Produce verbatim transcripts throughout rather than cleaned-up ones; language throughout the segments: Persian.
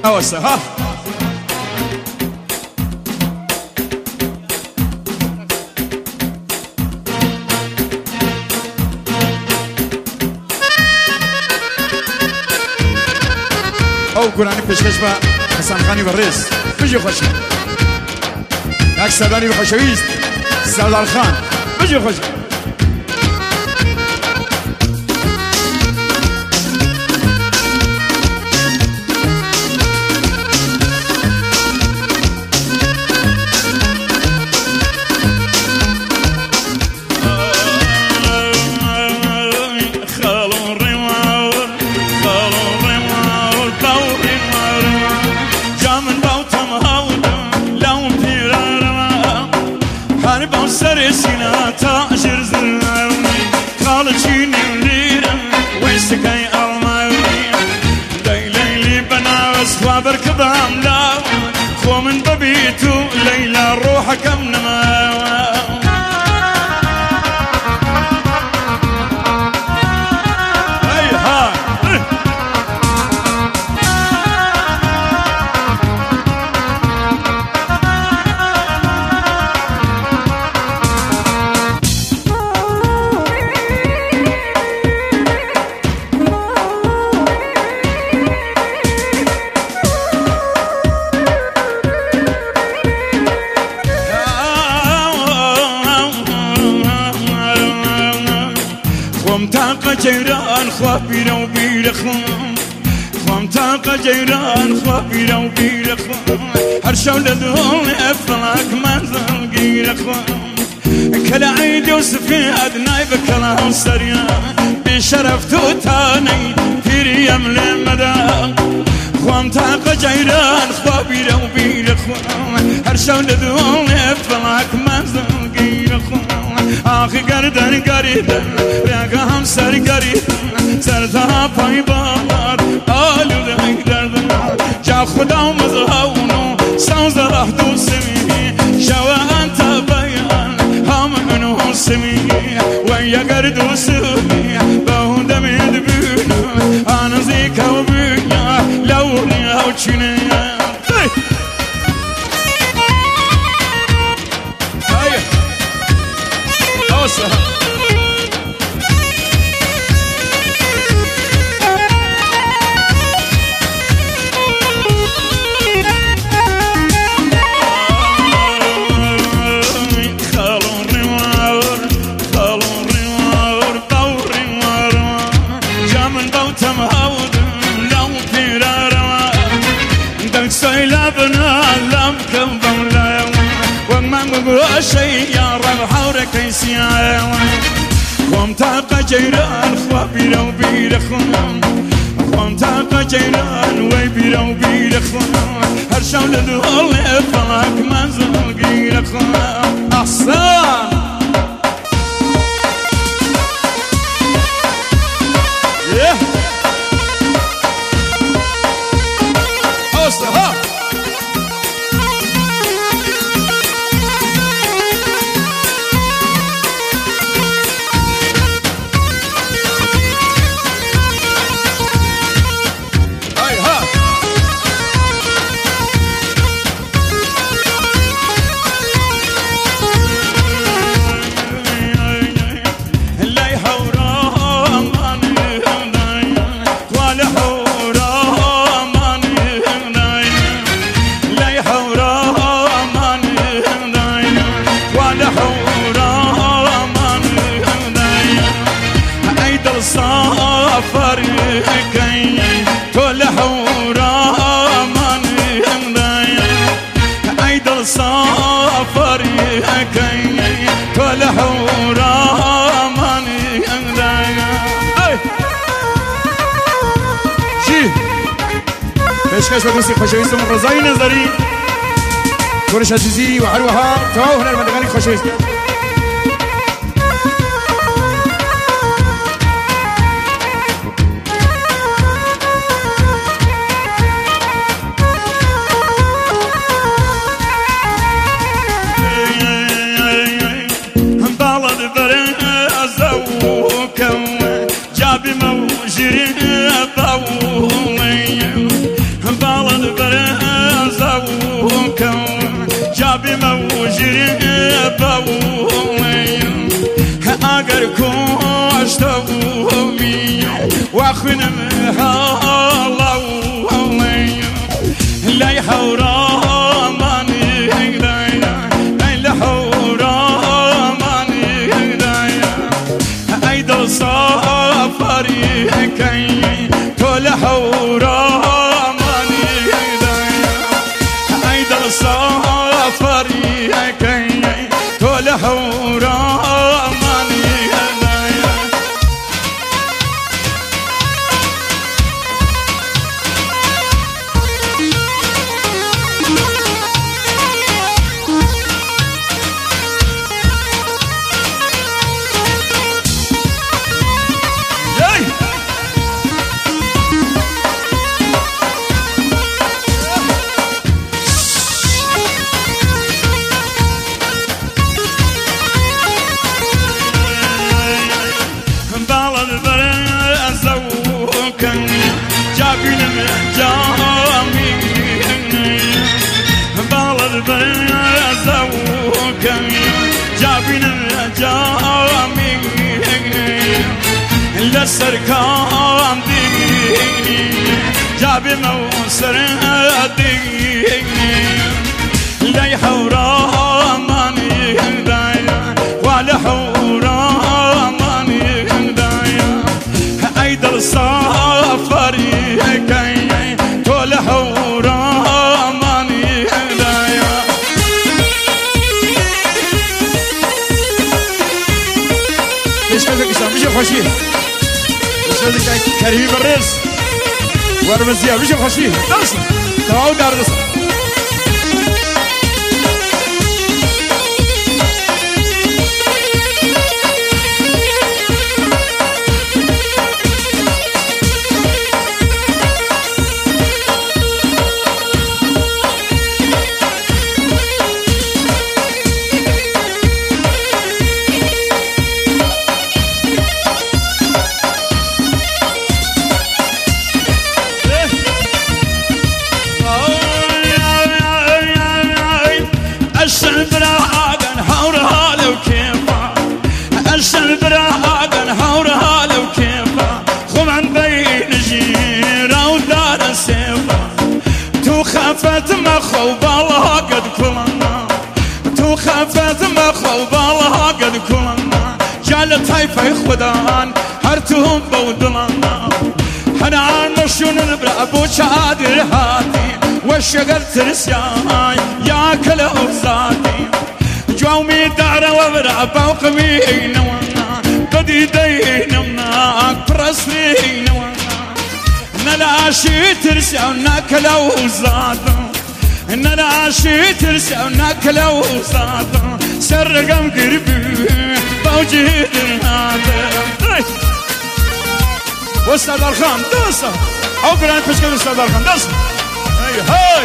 اوسه ها او قرآنی پیشکش با حسن خانی بررس بجی خوشی یک سردانی بخوشویست سردار خان بجی خوشی سرسنا تاجر زرناوي خالجيني وليرا ويسكاي الماوي ليلي بناوس خبر كبام لا خو من ببيتو ليلى روحك منما طاقة جيران خوابي لو بيرخم خوام طاقة جيران خوابي لو بيرخم هرشو لدول افلاك ما تلقي رخم كلا عيد يوسفي ادناي بكلام سريع بشرف توتاني في ريم لمدى خوام طاقة جيران خوابي لو بيرخم هرشو لدول افلاك ما تلقي رخم آخی گردن گریدن رگه هم سر گریدن سر تا پای بار آلوده گردن جا خدا مزهونو سوز راه دو سمی شوا انت بیان هم منو سمی و یگر دو سمی باون دمید بینو آنزی کو بینیا لوری او چینه شيء يا رب حورك يسيا خوام طاقة جيران خوابي لو بيرخم خوام طاقة جيران ويبي لو بيرخم هرشو لدول افلاك منزل قيرخم أحسان yeah. أوسها پیشکش به دوستی خوشویست من رضای نظری کورش عزیزی و عروها تو هنرمندگانی خوشویست جابي موجري باولي بالد اگر کشتمی وخنم حالا لی حورا منی دایا لی حورا منی دایا ای دل سفری کی تو لی حورا منی دایا ای دل سفری کی تو لی حورا لسركان ديني جابي موسر ديني لا حورا ماني دايا ولا حورا ماني دايا ايدل سفري كاي تول حورا ماني دايا ليش كذا كسام مش خوشي كريم الرز ورمزية مش خوشي درس تمام درس خافت مخوب الله قد كلنا تو خافت مخوب الله قد كلنا جالت هايفا خدان هرتهم بودلنا حنان مشون نبرا ابو شادر هاتي والشغل ترسياي يا كل اوزاتي جوامي دار وبرا فوقمي نونا بدي ديننا برسلي نونا نلاشي ترسيونا كلو زادو نلاشي ترسيونا كلو زادو سرقم قربي بوجه درهاتم واستاذ الخان دوسه او قران بشكل استاذ الخان دوسه هاي هاي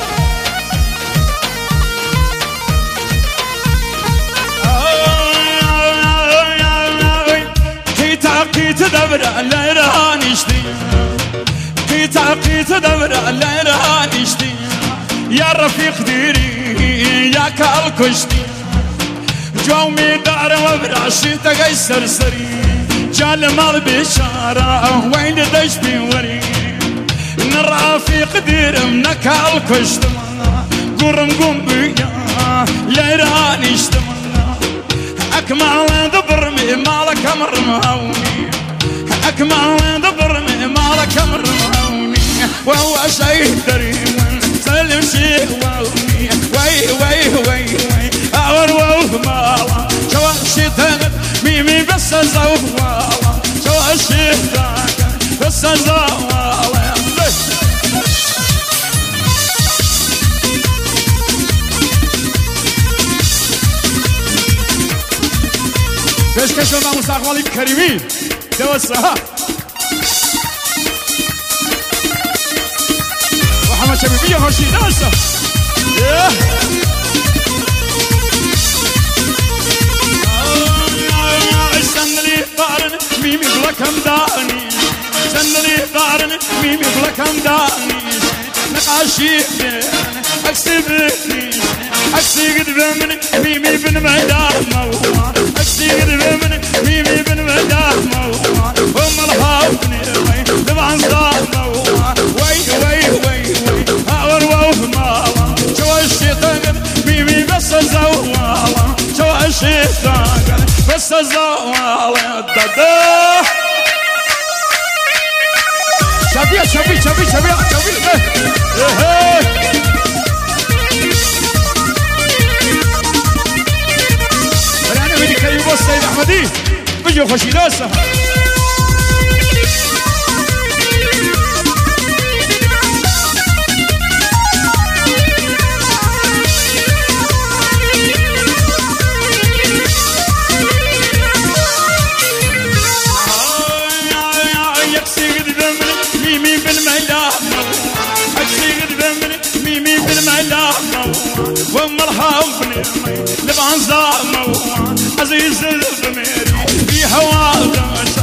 كي تعقيت دبر لا رانيشتي كي تعقيت دبر لا رانيشتي يا رفيق ديري يا كالكشتي جومي دار وبراشي تغي سرسري جال مال بشارة وين دش بوري نرافيق دير منك الكشتمنا قرم قم بيا لا راني اشتمنا اكمل دبرمي مالك امر مهوني اكمل دبرمي مالك امر مهوني وهو شيء دريم سلم شيء ووني وي وي وي وي اور وو مالا شو شتغ ميمي بس زوالا شو شتغ بس زوالا بس كشف مع مستقبل كريمي توسها محمد شبيبية خوشي توسها سنلي بارن ميمي بلكم داني سنلي بارن ميمي بلكم داني نقاشي اكسبني اكسي قد بمن ميمي بن مدام موان اكسي قد بمن ميمي بن مدام موان هم الهاوبني طبعا صار موان وي وي وي وي هاور ووف مالا شو الشيطان ميمي بس زوالا شو الشيطان بس زوالا دادا شبيه شبيه شبيه شبيه شبيه انا بدي كيبو السيد احمدي بيجوا خوشي لاسه ومرحب بني لبعن زامو عزيز الضمير في هوا